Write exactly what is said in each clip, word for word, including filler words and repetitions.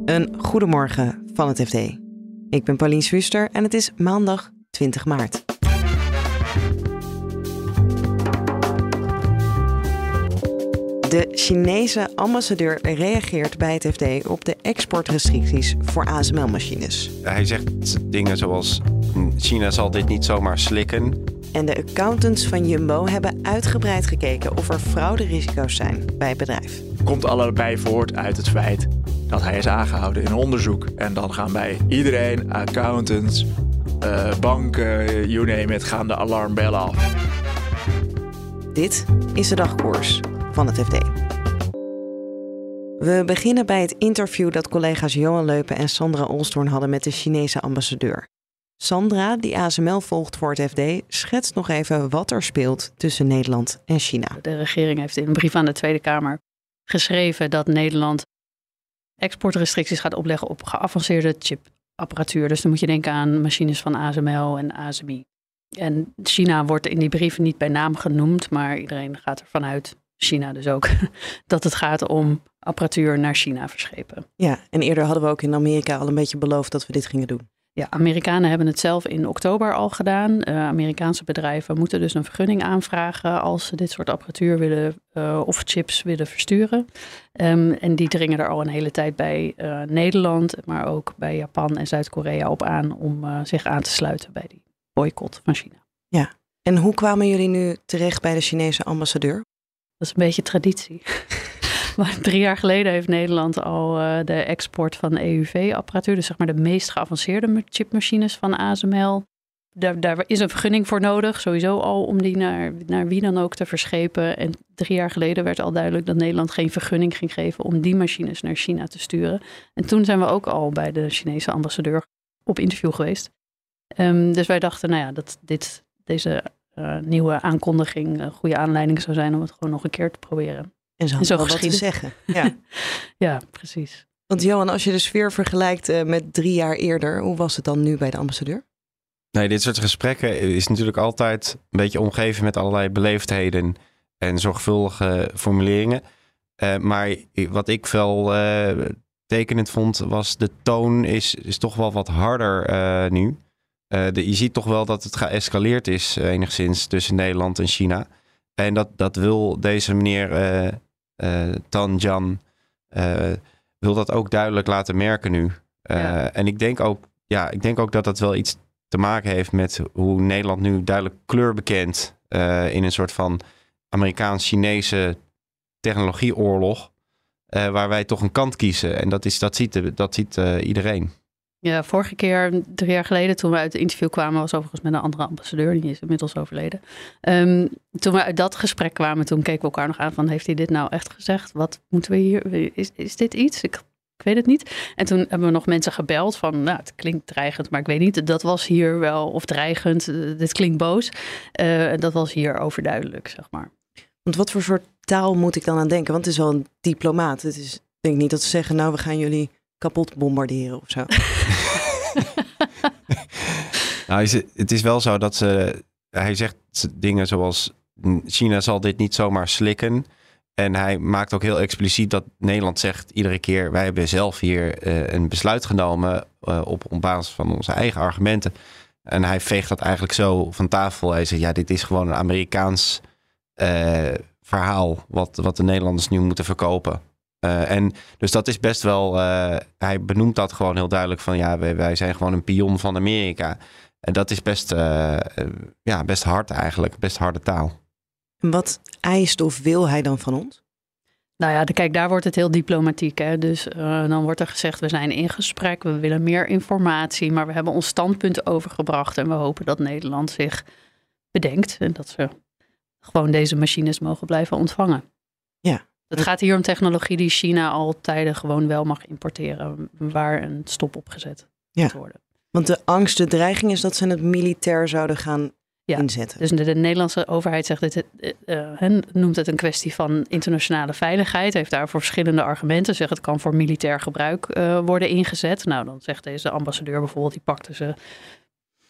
Een goedemorgen van het F D. Ik ben Paulien Swuster en het is maandag twintig maart. De Chinese ambassadeur reageert bij het F D op de exportrestricties voor A S M L-machines. Hij zegt dingen zoals: China zal dit niet zomaar slikken. En de accountants van Jumbo hebben uitgebreid gekeken of er frauderisico's zijn bij het bedrijf. Komt allebei voort uit het feit dat hij is aangehouden in onderzoek. En dan gaan bij iedereen, accountants, uh, banken, you name it, gaan de alarmbellen af. Dit is de dagkoers van het F D. We beginnen bij het interview dat collega's Johan Leupen en Sandra Olsthoorn hadden met de Chinese ambassadeur. Sandra, die A S M L volgt voor het F D, schetst nog even wat er speelt tussen Nederland en China. De regering heeft in een brief aan de Tweede Kamer geschreven dat Nederland exportrestricties gaat opleggen op geavanceerde chipapparatuur. Dus dan moet je denken aan machines van A S M L en A S M I. En China wordt in die brief niet bij naam genoemd, maar iedereen gaat ervan uit, China dus ook, dat het gaat om apparatuur naar China verschepen. Ja, en eerder hadden we ook in Amerika al een beetje beloofd dat we dit gingen doen. Ja, Amerikanen hebben het zelf in oktober al gedaan. Uh, Amerikaanse bedrijven moeten dus een vergunning aanvragen als ze dit soort apparatuur willen uh, of chips willen versturen. Um, en die dringen er al een hele tijd bij uh, Nederland, maar ook bij Japan en Zuid-Korea op aan om uh, zich aan te sluiten bij die boycott van China. Ja, en hoe kwamen jullie nu terecht bij de Chinese ambassadeur? Dat is een beetje traditie. Maar drie jaar geleden heeft Nederland al uh, de export van E U V-apparatuur, dus zeg maar de meest geavanceerde chipmachines van A S M L. Daar, daar is een vergunning voor nodig, sowieso al, om die naar, naar wie dan ook te verschepen. En drie jaar geleden werd al duidelijk dat Nederland geen vergunning ging geven om die machines naar China te sturen. En toen zijn we ook al bij de Chinese ambassadeur op interview geweest. Um, dus wij dachten, nou ja, dat dit, deze uh, nieuwe aankondiging een goede aanleiding zou zijn om het gewoon nog een keer te proberen. En zo, en zo wat te zeggen. Ja. Ja, precies. Want Johan, als je de sfeer vergelijkt uh, met drie jaar eerder, hoe was het dan nu bij de ambassadeur? Nee, dit soort gesprekken is natuurlijk altijd een beetje omgeven met allerlei beleefdheden en zorgvuldige formuleringen. Uh, maar wat ik wel uh, tekenend vond, was de toon is, is toch wel wat harder uh, nu. Uh, de, je ziet toch wel dat het geëscaleerd is uh, enigszins tussen Nederland en China. En dat, dat wil deze meneer uh, uh, Tan Jan uh, wil dat ook duidelijk laten merken nu. Uh, ja. En ik denk ook, ja, ik denk ook dat dat wel iets te maken heeft met hoe Nederland nu duidelijk kleur bekent uh, in een soort van Amerikaans-Chinese technologieoorlog, uh, waar wij toch een kant kiezen. En dat, is, dat ziet, dat ziet uh, iedereen. Ja, vorige keer, drie jaar geleden, toen we uit het interview kwamen, was overigens met een andere ambassadeur, die is inmiddels overleden. Um, toen we uit dat gesprek kwamen, toen keken we elkaar nog aan van, heeft hij dit nou echt gezegd? Wat moeten we hier, is, is dit iets? Ik, ik weet het niet. En toen hebben we nog mensen gebeld van, nou, het klinkt dreigend, maar ik weet niet. Dat was hier wel, of dreigend, uh, dit klinkt boos. Uh, dat was hier overduidelijk, zeg maar. Want wat voor soort taal moet ik dan aan denken? Want het is wel een diplomaat. Het is, ik denk niet dat ze zeggen, nou, we gaan jullie kapot bombarderen of zo. Nou, het is wel zo dat ze, hij zegt dingen zoals, China zal dit niet zomaar slikken. En hij maakt ook heel expliciet dat Nederland zegt iedere keer, wij hebben zelf hier uh, een besluit genomen uh, op, op basis van onze eigen argumenten. En hij veegt dat eigenlijk zo van tafel. Hij zegt, ja, dit is gewoon een Amerikaans uh, verhaal wat, wat de Nederlanders nu moeten verkopen. Uh, en dus dat is best wel, uh, hij benoemt dat gewoon heel duidelijk van, ja, wij, wij zijn gewoon een pion van Amerika. En dat is best, uh, uh, ja, best hard eigenlijk, best harde taal. En wat eist of wil hij dan van ons? Nou ja, kijk, daar wordt het heel diplomatiek. Hè? Dus uh, dan wordt er gezegd, we zijn in gesprek, we willen meer informatie, maar we hebben ons standpunt overgebracht en we hopen dat Nederland zich bedenkt en dat ze gewoon deze machines mogen blijven ontvangen. Ja. Het gaat hier om technologie die China al tijden gewoon wel mag importeren, waar een stop op gezet ja. moet worden. Want de angst, de dreiging is dat ze het militair zouden gaan ja, inzetten. Dus de, de Nederlandse overheid zegt dit, uh, uh, noemt het een kwestie van internationale veiligheid. Heeft daarvoor verschillende argumenten. Zegt het kan voor militair gebruik uh, worden ingezet. Nou, dan zegt deze ambassadeur bijvoorbeeld, die pakte ze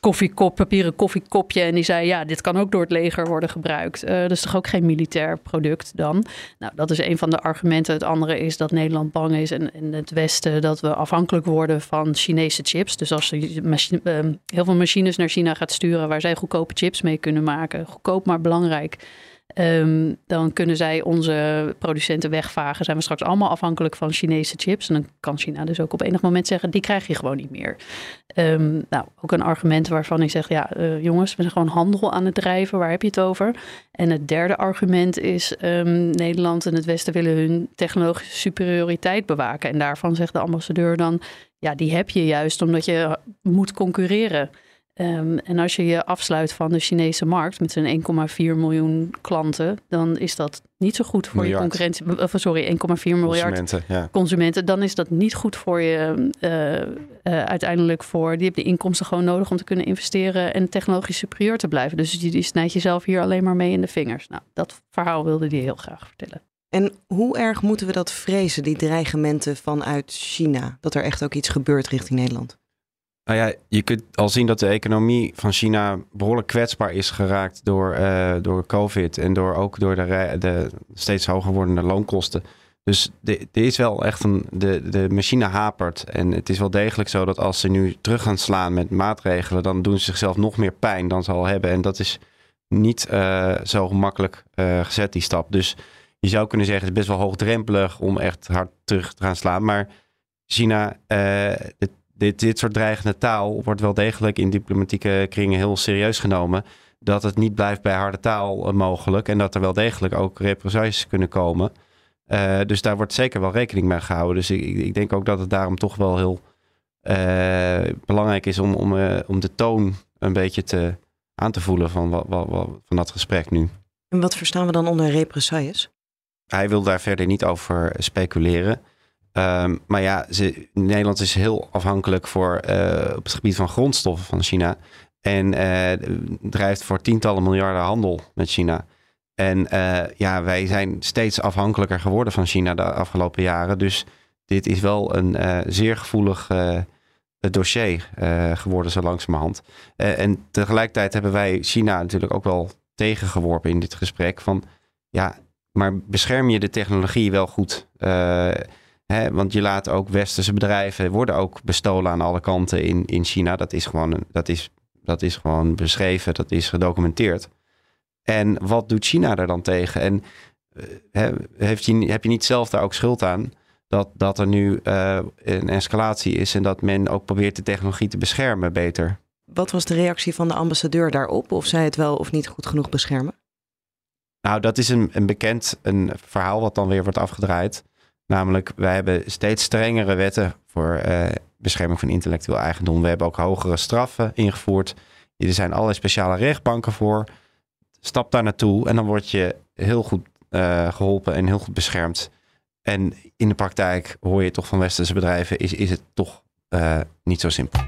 koffiekop, papieren koffiekopje. En die zei, ja, dit kan ook door het leger worden gebruikt. Uh, dat is toch ook geen militair product dan? Nou, dat is een van de argumenten. Het andere is dat Nederland bang is en in het Westen dat we afhankelijk worden van Chinese chips. Dus als je machine, uh, heel veel machines naar China gaat sturen waar zij goedkope chips mee kunnen maken. Goedkoop, maar belangrijk. Um, dan kunnen zij onze producenten wegvagen. Zijn we straks allemaal afhankelijk van Chinese chips. En dan kan China dus ook op enig moment zeggen, die krijg je gewoon niet meer. Um, nou, ook een argument waarvan ik zeg, ja uh, jongens, we zijn gewoon handel aan het drijven. Waar heb je het over? En het derde argument is, um, Nederland en het Westen willen hun technologische superioriteit bewaken. En daarvan zegt de ambassadeur dan, ja, die heb je juist omdat je moet concurreren. Um, en als je je afsluit van de Chinese markt met zijn één komma vier miljoen klanten, dan is dat niet zo goed voor miljard. je concurrentie. Of sorry, één komma vier miljard consumenten, ja. consumenten. Dan is dat niet goed voor je uh, uh, uiteindelijk voor. Die hebben de inkomsten gewoon nodig om te kunnen investeren en technologisch superieur te blijven. Dus die, die snijdt jezelf hier alleen maar mee in de vingers. Nou, dat verhaal wilde die heel graag vertellen. En hoe erg moeten we dat vrezen, die dreigementen vanuit China? Dat er echt ook iets gebeurt richting Nederland? Nou ja, je kunt al zien dat de economie van China behoorlijk kwetsbaar is geraakt door, uh, door COVID en door, ook door de, de steeds hoger wordende loonkosten. Dus er is wel echt een, de, de machine hapert. En het is wel degelijk zo dat als ze nu terug gaan slaan met maatregelen, dan doen ze zichzelf nog meer pijn dan ze al hebben. En dat is niet uh, zo gemakkelijk uh, gezet, die stap. Dus je zou kunnen zeggen, het is best wel hoogdrempelig om echt hard terug te gaan slaan. Maar China, uh, het, Dit, dit soort dreigende taal wordt wel degelijk in diplomatieke kringen heel serieus genomen. Dat het niet blijft bij harde taal mogelijk. En dat er wel degelijk ook represailles kunnen komen. Uh, dus daar wordt zeker wel rekening mee gehouden. Dus ik, ik denk ook dat het daarom toch wel heel uh, belangrijk is om, om, uh, om de toon een beetje te, aan te voelen van, wat, wat, wat, van dat gesprek nu. En wat verstaan we dan onder represailles? Hij wil daar verder niet over speculeren. Um, maar ja, ze, Nederland is heel afhankelijk voor, uh, op het gebied van grondstoffen van China. En uh, drijft voor tientallen miljarden handel met China. En uh, ja, wij zijn steeds afhankelijker geworden van China de afgelopen jaren. Dus dit is wel een uh, zeer gevoelig uh, dossier uh, geworden zo langzamerhand. Uh, en tegelijkertijd hebben wij China natuurlijk ook wel tegengeworpen in dit gesprek. Van ja, maar bescherm je de technologie wel goed? Uh, He, want je laat ook westerse bedrijven worden ook bestolen aan alle kanten in, in China. Dat is, gewoon, dat, is, dat is gewoon beschreven, dat is gedocumenteerd. En wat doet China er dan tegen? En he, heeft je, heb je niet zelf daar ook schuld aan dat, dat er nu uh, een escalatie is en dat men ook probeert de technologie te beschermen beter? Wat was de reactie van de ambassadeur daarop? Of zij het wel of niet goed genoeg beschermen? Nou, dat is een, een bekend een verhaal wat dan weer wordt afgedraaid. Namelijk, wij hebben steeds strengere wetten voor uh, bescherming van intellectueel eigendom. We hebben ook hogere straffen ingevoerd. Er zijn allerlei speciale rechtbanken voor. Stap daar naartoe en dan word je heel goed uh, geholpen en heel goed beschermd. En in de praktijk hoor je toch van westerse bedrijven, is, is het toch uh, niet zo simpel.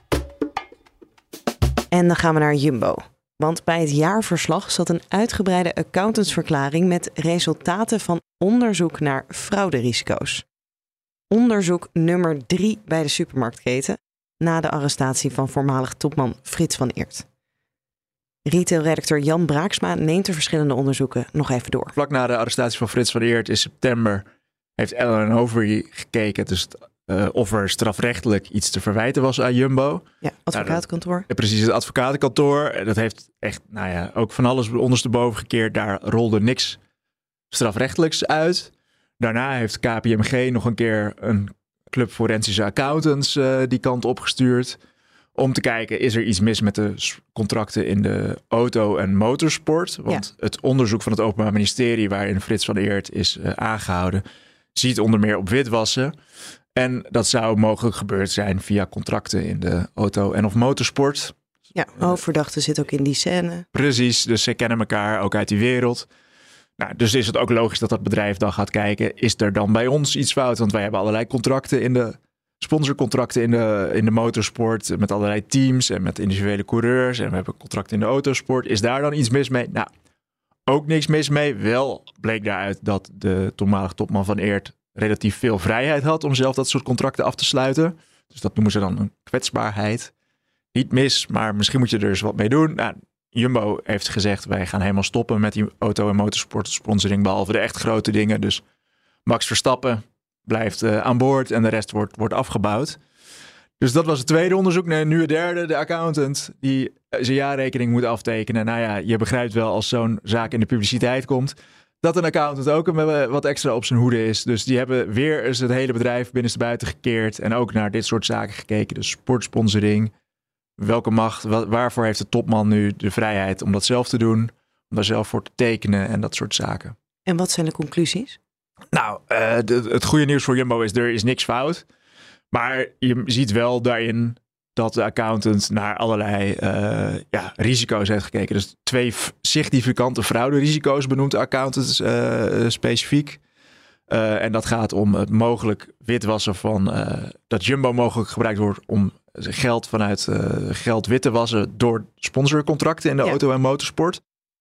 En dan gaan we naar Jumbo. Want bij het jaarverslag zat een uitgebreide accountantsverklaring met resultaten van onderzoek naar frauderisico's. Onderzoek nummer drie bij de supermarktketen na de arrestatie van voormalig topman Frits van Eert. Retailredacteur Jan Braaksma neemt de verschillende onderzoeken nog even door. Vlak na de arrestatie van Frits van Eert in september heeft Allen Overy gekeken dus uh, of er strafrechtelijk iets te verwijten was aan Jumbo. Ja, advocatenkantoor. Nou, dat, precies, het advocatenkantoor. Dat heeft echt, nou ja, ook van alles ondersteboven gekeerd. Daar rolde niks strafrechtelijks uit. Daarna heeft K P M G nog een keer een club forensische accountants uh, die kant opgestuurd. Om te kijken, is er iets mis met de contracten in de auto- en motorsport? Want ja. Het onderzoek van het Openbaar Ministerie, waarin Frits van Eert is uh, aangehouden, ziet onder meer op witwassen. En dat zou mogelijk gebeurd zijn via contracten in de auto- en of motorsport. Ja, hoofdverdachte zit ook in die scène. Precies, dus ze kennen elkaar ook uit die wereld. Nou, dus is het ook logisch dat dat bedrijf dan gaat kijken, is er dan bij ons iets fout? Want wij hebben allerlei contracten in de sponsorcontracten in de, in de motorsport met allerlei teams en met individuele coureurs. En we hebben contracten in de autosport. Is daar dan iets mis mee? Nou, ook niks mis mee. Wel bleek daaruit dat de toenmalige topman van Eert relatief veel vrijheid had om zelf dat soort contracten af te sluiten. Dus dat noemen ze dan een kwetsbaarheid. niet mis, maar misschien moet je er eens wat mee doen. Nou, Jumbo heeft gezegd, wij gaan helemaal stoppen met die auto- en motorsport sponsoring, behalve de echt grote dingen. Dus Max Verstappen blijft uh, aan boord en de rest wordt, wordt afgebouwd. Dus dat was het tweede onderzoek. Nee, nu het derde, de accountant die zijn jaarrekening moet aftekenen. Nou ja, je begrijpt wel als zo'n zaak in de publiciteit komt, dat een accountant ook een, wat extra op zijn hoede is. Dus die hebben weer eens het hele bedrijf binnenstebuiten gekeerd en ook naar dit soort zaken gekeken. Dus sportsponsoring, welke macht, wat, waarvoor heeft de topman nu de vrijheid om dat zelf te doen, om daar zelf voor te tekenen en dat soort zaken. En wat zijn de conclusies? Nou, uh, de, het goede nieuws voor Jumbo is, er is niks fout. Maar je ziet wel daarin dat de accountant naar allerlei uh, ja, risico's heeft gekeken. Dus twee f- significante frauderisico's benoemt de accountant uh, specifiek. Uh, en dat gaat om het mogelijk witwassen van uh, dat Jumbo mogelijk gebruikt wordt om geld vanuit uh, geld wit te wassen door sponsorcontracten in de ja. auto- en motorsport.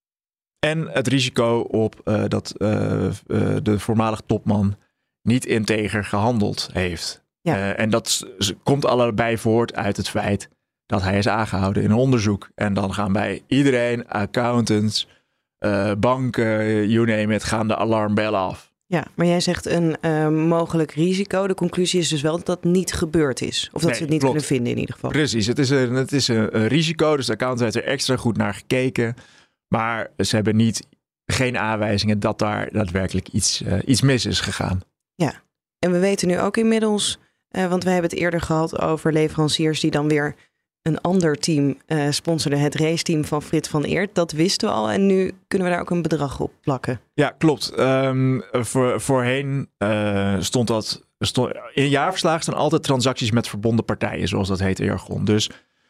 En het risico op uh, dat uh, uh, de voormalig topman niet integer gehandeld heeft. Ja. Uh, en dat s- komt allebei voort uit het feit dat hij is aangehouden in een onderzoek. En dan gaan bij iedereen, accountants, uh, banken, you name it, gaan de alarmbellen af. Ja, maar jij zegt een uh, mogelijk risico. De conclusie is dus wel dat dat niet gebeurd is. Of dat nee, ze het niet klopt. kunnen vinden in ieder geval. Precies, het is, een, het is een, een risico. Dus de accountant heeft er extra goed naar gekeken. Maar ze hebben niet, geen aanwijzingen dat daar daadwerkelijk iets, uh, iets mis is gegaan. Ja, en we weten nu ook inmiddels, uh, want we hebben het eerder gehad over leveranciers die dan weer een ander team uh, sponsorde, het raceteam van Frits van Eert. Dat wisten we al en nu kunnen we daar ook een bedrag op plakken. Ja, klopt. Um, voor, voorheen uh, stond dat, stond, in jaarverslagen staan altijd transacties met verbonden partijen, zoals dat heet in jargon. Dus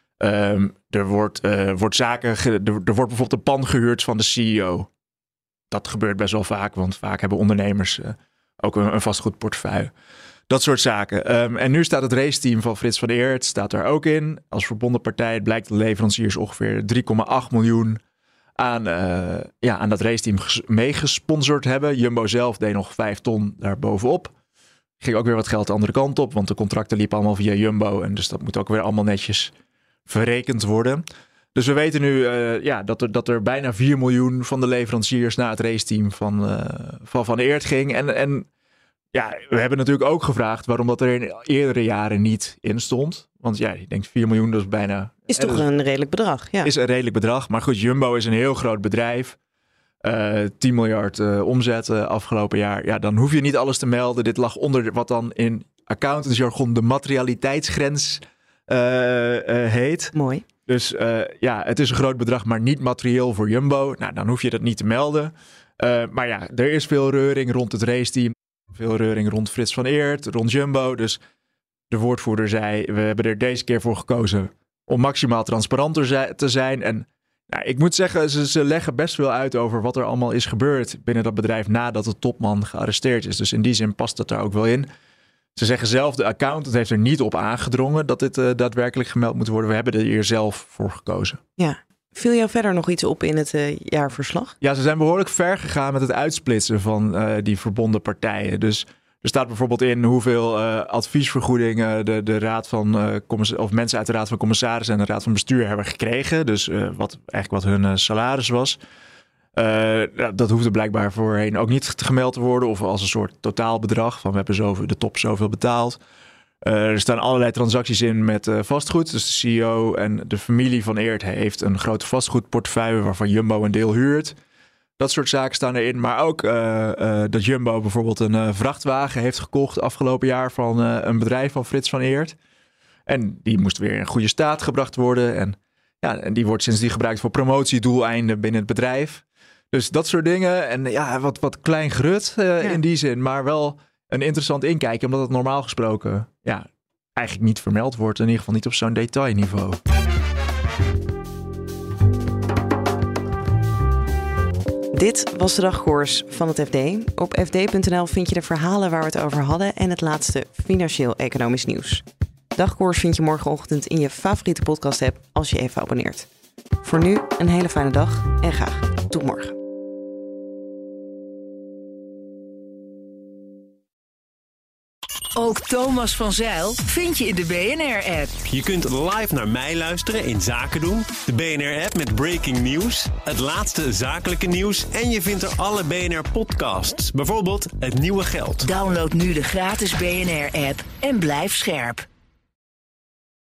Um, er wordt, uh, wordt zaken, ge- er, er wordt bijvoorbeeld een pan gehuurd van de C E O. Dat gebeurt best wel vaak, want vaak hebben ondernemers uh, ook een, een vastgoedportefeuille. Dat soort zaken. Um, en nu staat het raceteam van Frits van Eert staat daar ook in. Als verbonden partij. Het blijkt dat de leveranciers ongeveer drie komma acht miljoen aan, uh, ja, aan dat raceteam ges- meegesponsord hebben. Jumbo zelf deed nog vijf ton daarbovenop. Ging ook weer wat geld de andere kant op, want de contracten liepen allemaal via Jumbo. En dus dat moet ook weer allemaal netjes verrekend worden. Dus we weten nu uh, ja, dat, er, dat er bijna vier miljoen van de leveranciers naar het raceteam van uh, Van, van Eert ging. En, en ja, we hebben natuurlijk ook gevraagd waarom dat er in eerdere jaren niet in stond. Want ja, je denkt vier miljoen, dat is bijna... Is toch een redelijk bedrag, ja. Is een redelijk bedrag. Maar goed, Jumbo is een heel groot bedrijf. Uh, tien miljard uh, omzet uh, afgelopen jaar. Ja, dan hoef je niet alles te melden. Dit lag onder wat dan in accountantsjargon de materialiteitsgrens Uh, uh, heet. Mooi. Dus uh, ja, het is een groot bedrag, maar niet materieel voor Jumbo. Nou, dan hoef je dat niet te melden. Uh, maar ja, er is veel reuring rond het raceteam. Veel reuring rond Frits van Eert, rond Jumbo. Dus de woordvoerder zei, we hebben er deze keer voor gekozen om maximaal transparanter te zijn. En nou, ik moet zeggen, ze, ze leggen best veel uit over wat er allemaal is gebeurd binnen dat bedrijf nadat de topman gearresteerd is. Dus in die zin past dat daar ook wel in. Ze zeggen zelf, de accountant heeft er niet op aangedrongen dat dit uh, daadwerkelijk gemeld moet worden. We hebben er hier zelf voor gekozen. Ja. Viel jou verder nog iets op in het uh, jaarverslag? Ja, ze zijn behoorlijk ver gegaan met het uitsplitsen van uh, die verbonden partijen. Dus er staat bijvoorbeeld in hoeveel uh, adviesvergoedingen de, de raad van uh, commiss- of mensen uit de raad van commissarissen en de raad van bestuur hebben gekregen. Dus uh, wat eigenlijk wat hun uh, salaris was. Uh, dat hoefde blijkbaar voorheen ook niet gemeld te worden of als een soort totaalbedrag van we hebben zoveel, de top zoveel betaald. Uh, er staan allerlei transacties in met uh, vastgoed. Dus de C E O en de familie van Eert heeft een grote vastgoedportefeuille waarvan Jumbo een deel huurt. Dat soort zaken staan erin. Maar ook uh, uh, dat Jumbo bijvoorbeeld een uh, vrachtwagen heeft gekocht afgelopen jaar van uh, een bedrijf van Frits van Eert. En die moest weer in goede staat gebracht worden. En, ja, en die wordt sindsdien gebruikt voor promotiedoeleinden binnen het bedrijf. Dus dat soort dingen. En ja, wat, wat klein grut uh, ja. in die zin. Maar wel een interessant inkijken. Omdat het normaal gesproken ja, eigenlijk niet vermeld wordt. In ieder geval niet op zo'n detailniveau. Dit was de dagkoers van het F D. Op f d punt n l vind je de verhalen waar we het over hadden en het laatste financieel-economisch nieuws. Dagkoers vind je morgenochtend in je favoriete podcast-app als je even abonneert. Voor nu een hele fijne dag en graag tot morgen. Ook Thomas van Zijl vind je in de B N R-app. Je kunt live naar mij luisteren in Zaken doen, de B N R-app met breaking news, het laatste zakelijke nieuws en je vindt er alle B N R-podcasts, bijvoorbeeld Het Nieuwe Geld. Download nu de gratis B N R-app en blijf scherp.